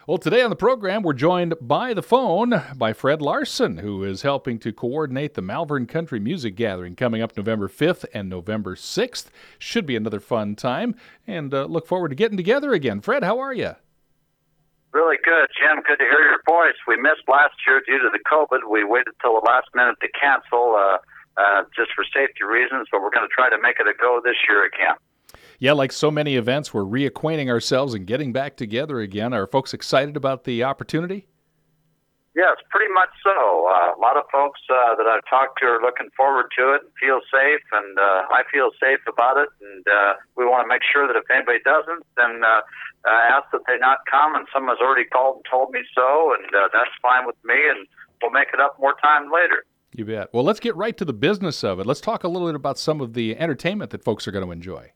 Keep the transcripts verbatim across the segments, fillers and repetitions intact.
Well, today on the program, we're joined by the phone by Fred Larson, who is helping to coordinate the Malvern Country Music Gathering coming up November fifth and November sixth. Should be another fun time, and uh, look forward to getting together again. Fred, how are you? Really good, Jim. Good to hear your voice. We missed last year due to the COVID. We waited till the last minute to cancel uh, uh, just for safety reasons, but we're going to try to make it a go this year again. Yeah, like so many events, we're reacquainting ourselves and getting back together again. Are folks excited about the opportunity? Yes, pretty much so. Uh, a lot of folks uh, that I've talked to are looking forward to it and feel safe, and uh, I feel safe about it. And uh, we want to make sure that if anybody doesn't, then uh, uh, ask that they not come. And someone's already called and told me so, and uh, that's fine with me, and we'll make it up more time later. You bet. Well, let's get right to the business of it. Let's talk a little bit about some of the entertainment that folks are going to enjoy.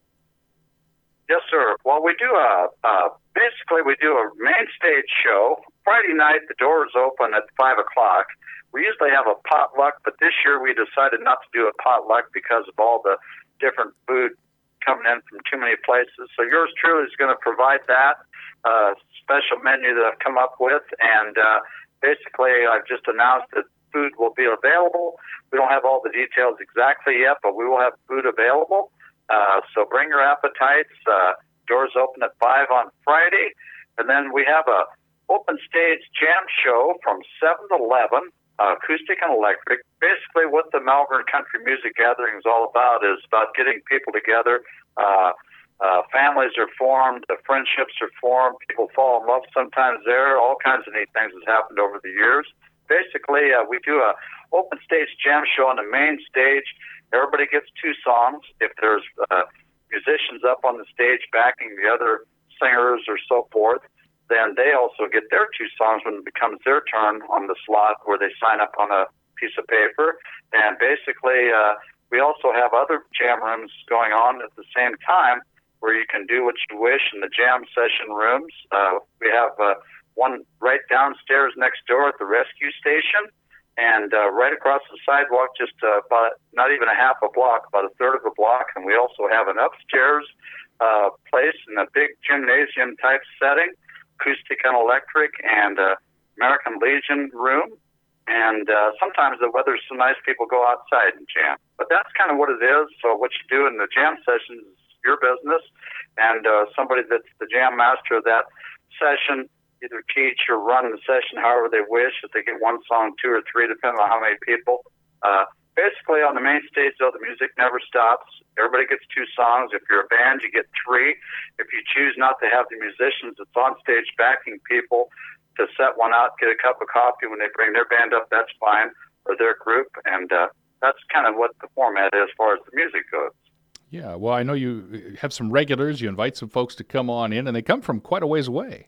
Yes, sir. Well, we do a, uh, basically we do a main stage show. Friday night, the doors open at five o'clock. We usually have a potluck, but this year we decided not to do a potluck because of all the different food coming in from too many places. So yours truly is going to provide that uh, special menu that I've come up with. And uh, basically, I've just announced that food will be available. We don't have all the details exactly yet, but we will have food available. Uh, so bring your appetites. Uh, doors open at five on Friday. And then we have a open stage jam show from seven to eleven, uh, acoustic and electric. Basically what the Malvern Country Music Gathering is all about is about getting people together. Uh, uh, families are formed, uh, friendships are formed, people fall in love sometimes there. All kinds of neat things has happened over the years. Basically, uh, we do a open stage jam show on the main stage. Everybody gets two songs. If there's uh, musicians up on the stage backing the other singers or so forth, then they also get their two songs when it becomes their turn on the slot where they sign up on a piece of paper. And basically, uh, we also have other jam rooms going on at the same time where you can do what you wish in the jam session rooms. Uh, we have uh, one right downstairs next door at the rescue station. And uh, right across the sidewalk, just uh, about not even a half a block, about a third of a block. And we also have an upstairs uh, place in a big gymnasium type setting, acoustic and electric, and uh, American Legion room. And uh, sometimes the weather's so nice, people go outside and jam. But that's kind of what it is. So what you do in the jam session is your business. And uh, somebody that's the jam master of that session either teach or run the session however they wish. If they get one song, two or three, depending on how many people. Uh, basically, on the main stage, though, the music never stops. Everybody gets two songs. If you're a band, you get three. If you choose not to have the musicians that's on stage backing people to set one out, get a cup of coffee when they bring their band up, that's fine, or their group. And uh, that's kind of what the format is as far as the music goes. Yeah, well, I know you have some regulars. You invite some folks to come on in, and they come from quite a ways away.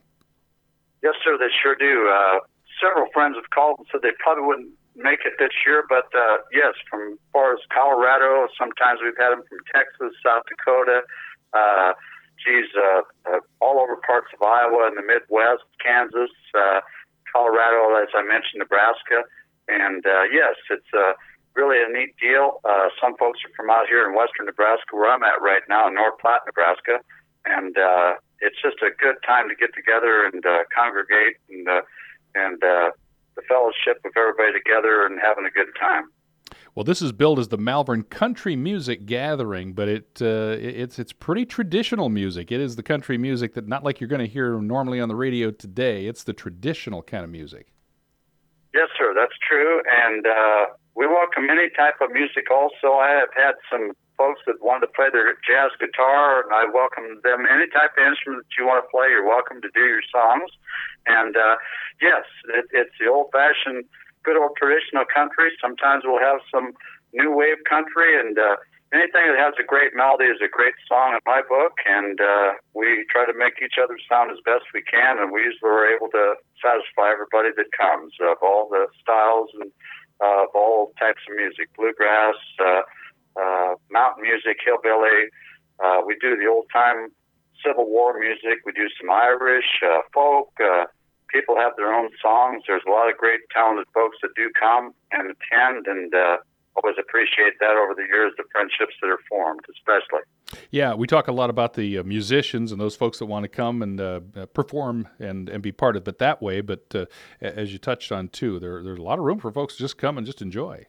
Yes, sir, they sure do. Uh, several friends have called and said they probably wouldn't make it this year, but uh, yes, from as far as Colorado, sometimes we've had them from Texas, South Dakota, uh, geez, uh, uh, all over parts of Iowa and the Midwest, Kansas, uh, Colorado, as I mentioned, Nebraska. And uh, yes, it's uh, really a neat deal. Uh, some folks are from out here in western Nebraska, where I'm at right now, in North Platte, Nebraska. And uh, it's just a good time to get together and uh, congregate and uh, and uh, the fellowship of everybody together and having a good time. Well, this is billed as the Malvern Country Music Gathering, but it uh, it's it's pretty traditional music. It is the country music that not like you're going to hear normally on the radio today. It's the traditional kind of music. Yes, sir, that's true. And uh, we welcome any type of music also. I have had some folks that wanted to play their jazz guitar, and I welcome them. Any type of instrument that you want to play, you're welcome to do your songs. And uh, yes, it, it's the old-fashioned, good old traditional country. Sometimes we'll have some new wave country, and uh, anything that has a great melody is a great song in my book. And uh, we try to make each other sound as best we can, and we usually are able to satisfy everybody that comes of all the styles and uh, of all types of music, bluegrass, uh, Uh, mountain music, hillbilly. Uh, we do the old-time Civil War music. We do some Irish, uh, folk. Uh, people have their own songs. There's a lot of great, talented folks that do come and attend, and uh, always appreciate that over the years, the friendships that are formed, especially. Yeah, we talk a lot about the uh, musicians and those folks that want to come and uh, uh, perform and, and be part of it that way. But uh, as you touched on too, there there's a lot of room for folks to just come and just enjoy.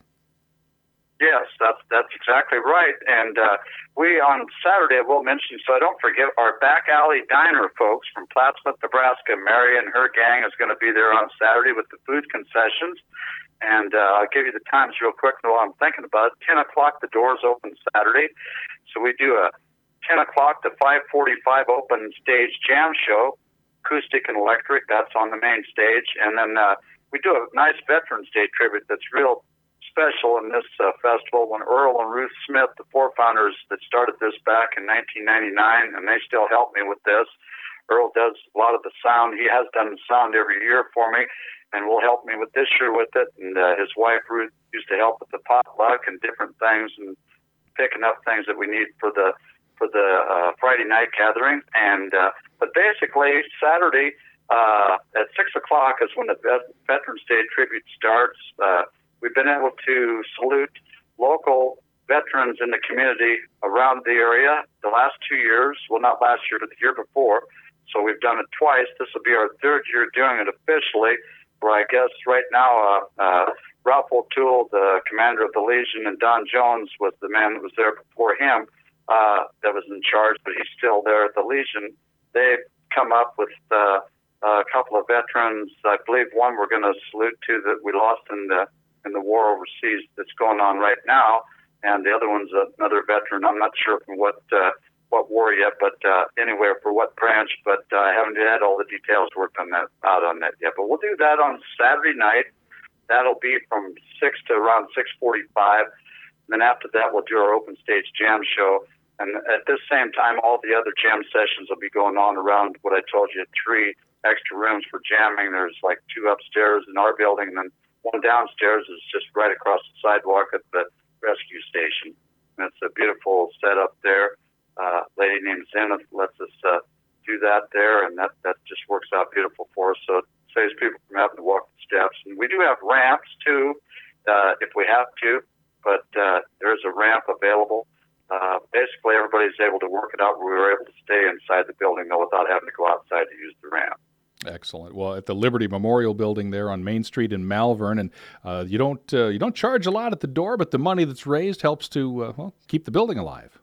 Yes, that's that's exactly right. And uh, we on Saturday, I will mention, so I don't forget, our Back Alley Diner folks from Plattsmouth, Nebraska, Mary and her gang is going to be there on Saturday with the food concessions. And uh, I'll give you the times real quick while I'm thinking about it. ten o'clock, the doors open Saturday. So we do a ten o'clock to five forty-five open stage jam show, acoustic and electric. That's on the main stage. And then uh, we do a nice Veterans Day tribute that's real special in this uh, festival, when Earl and Ruth Smith, the four founders that started this back in nineteen ninety-nine, and they still help me with this. Earl does a lot of the sound. He has done the sound every year for me, and will help me with this year with it. And uh, his wife Ruth used to help with the potluck and different things, and picking up things that we need for the for the uh, Friday night gathering. And uh, but basically Saturday uh, at six o'clock is when the Veterans Day tribute starts. Uh, We've been able to salute local veterans in the community around the area the last two years. Well, not last year, but the year before. So we've done it twice. This will be our third year doing it officially, where I guess right now uh, uh, Ralph O'Toole, the commander of the Legion, and Don Jones was the man that was there before him uh, that was in charge, but he's still there at the Legion. They've come up with uh, a couple of veterans. I believe one we're going to salute to that we lost in the in the war overseas that's going on right now, and the other one's another veteran. I'm not sure from what uh, what war yet, but uh, anywhere for what branch, but uh, I haven't had all the details worked on that out on that yet. But we'll do that on Saturday night. That'll be from six to around six forty-five. And then after that, we'll do our open stage jam show. And at this same time, all the other jam sessions will be going on around what I told you, three extra rooms for jamming. There's like two upstairs in our building, and then one downstairs is just right across the sidewalk at the rescue station. And it's a beautiful setup there. Uh, a lady named Zenith lets us uh, do that there, and that, that just works out beautiful for us. So it saves people from having to walk the steps. And we do have ramps, too, uh, if we have to, but uh, there is a ramp available. Uh, basically, everybody's able to work it out. We were able to stay inside the building, though, without having to go outside to use the ramp. Excellent. Well, at the Liberty Memorial Building there on Main Street in Malvern, and uh, you don't uh, you don't charge a lot at the door, but the money that's raised helps to uh, well keep the building alive.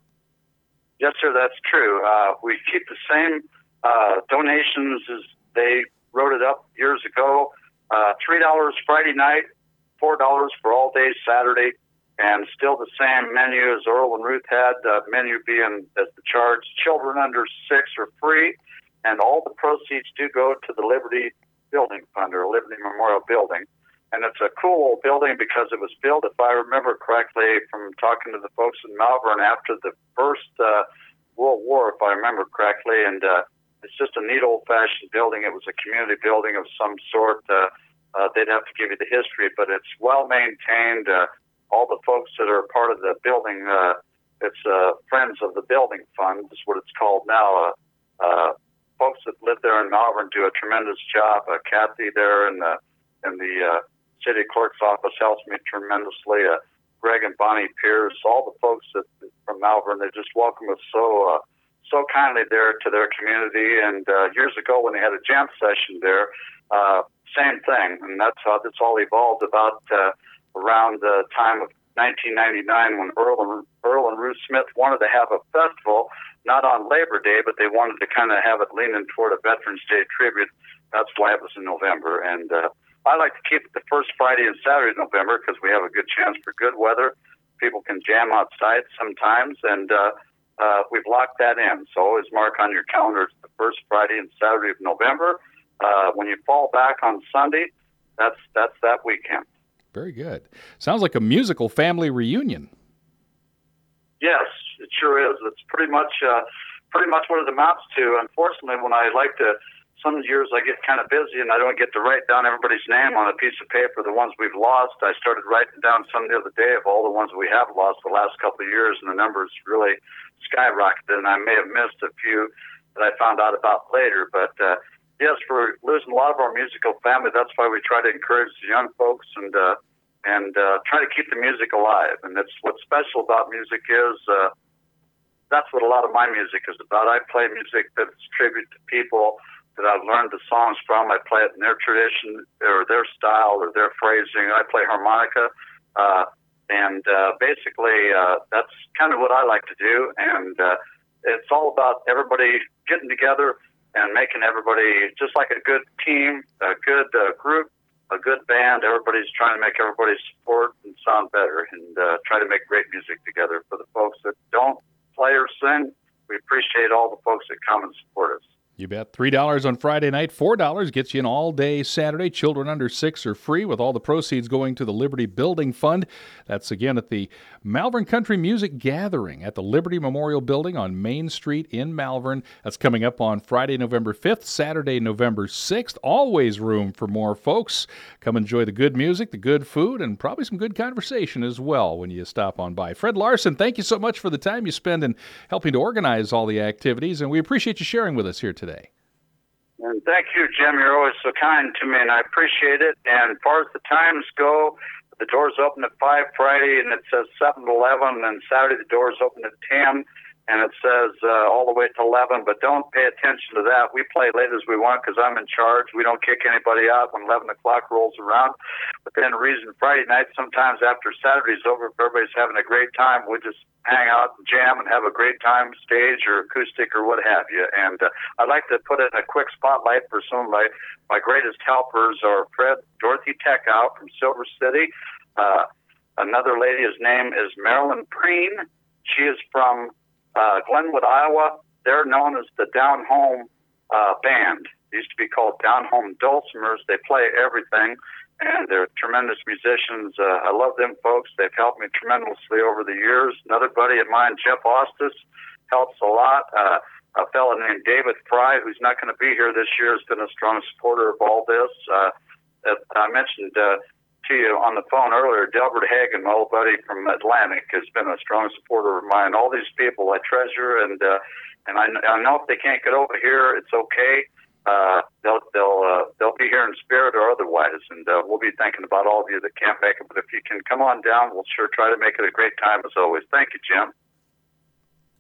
Yes, sir, that's true. Uh, we keep the same uh, donations as they wrote it up years ago. Uh, Three dollars Friday night, four dollars for all day Saturday, and still the same menu as Earl and Ruth had. Uh, menu being as the charge. Children under six are free. And all the proceeds do go to the Liberty Building Fund, or Liberty Memorial Building. And it's a cool old building because it was built, if I remember correctly, from talking to the folks in Malvern after the first uh, World War, if I remember correctly. And uh, it's just a neat old-fashioned building. It was a community building of some sort. Uh, uh, they'd have to give you the history, but it's well-maintained. Uh, all the folks that are part of the building, uh, it's uh, Friends of the Building Fund is what it's called now. Uh, uh, Folks that live there in Malvern do a tremendous job. Uh, Kathy there in the in the uh, city clerk's office helps me tremendously. Uh, Greg and Bonnie Pierce, all the folks that from Malvern, they just welcome us so uh, so kindly there to their community. And uh, years ago, when they had a jam session there, uh, same thing, and that's how this all evolved. About uh, around the time of nineteen ninety-nine, when Earl and Earl and Ruth Smith wanted to have a festival. Not on Labor Day, but they wanted to kind of have it leaning toward a Veterans Day tribute. That's why it was in November. And uh, I like to keep it the first Friday and Saturday in November because we have a good chance for good weather. People can jam outside sometimes, and uh, uh, we've locked that in. So always mark on your calendars the first Friday and Saturday of November. Uh, when you fall back on Sunday, that's that's that weekend. Very good. Sounds like a musical family reunion. Yes, it sure is. It's pretty much uh, pretty much what it amounts to. Unfortunately, when I like to, some years I get kind of busy and I don't get to write down everybody's name on a piece of paper, the ones we've lost. I started writing down some the other day of all the ones we have lost the last couple of years, and the numbers really skyrocketed, and I may have missed a few that I found out about later. But uh, yes, we're losing a lot of our musical family. That's why we try to encourage the young folks and uh, and uh, try to keep the music alive. And that's what's special about music is uh, that's what a lot of my music is about. I play music that's tribute to people that I've learned the songs from. I play it in their tradition or their style or their phrasing. I play harmonica, uh, and uh, basically uh, that's kind of what I like to do. And uh, it's all about everybody getting together and making everybody just like a good team, a good uh, group, a good band. Everybody's trying to make everybody support and sound better and uh, try to make great music together. For the folks that don't play or sing, we appreciate all the folks that come and support us. You bet. three dollars on Friday night, four dollars gets you an all-day Saturday. Children under six are free, with all the proceeds going to the Liberty Building Fund. That's again at the Malvern Country Music Gathering at the Liberty Memorial Building on Main Street in Malvern. That's coming up on Friday, November fifth, Saturday, November sixth. Always room for more folks. Come enjoy the good music, the good food, and probably some good conversation as well when you stop on by. Fred Larson, thank you so much for the time you spend in helping to organize all the activities, and we appreciate you sharing with us here today. And thank you, Jim. You're always so kind to me, and I appreciate it. And as far as the times go, the doors open at five Friday, and it says seven to eleven. And Saturday, the doors open at ten, and it says uh, all the way to eleven. But don't pay attention to that. We play late as we want because I'm in charge. We don't kick anybody out when eleven o'clock rolls around. But then the reason Friday night, sometimes after Saturday's over, if everybody's having a great time, we just hang out and jam and have a great time, stage or acoustic or what have you. And uh, I'd like to put in a quick spotlight for some of my, my greatest helpers are Fred, Dorothy Tech out from Silver City. Uh, another lady, his name is Marilyn Preen. She is from uh, Glenwood, Iowa. They're known as the Down Home uh, Band. They used to be called Down Home Dulcimers. They play everything. And they're tremendous musicians. Uh, I love them folks. They've helped me tremendously over the years. Another buddy of mine, Jeff Ostis, helps a lot. Uh, a fellow named David Fry, who's not going to be here this year, has been a strong supporter of all this. Uh, I mentioned uh, to you on the phone earlier, Delbert Hagen, my old buddy from Atlantic, has been a strong supporter of mine. All these people I treasure, and uh, and I, I know if they can't get over here, it's okay. Uh, they'll they'll uh, they'll be here in spirit or otherwise, and uh, we'll be thinking about all of you that can't make it. But if you can come on down, we'll sure try to make it a great time as always. Thank you, Jim.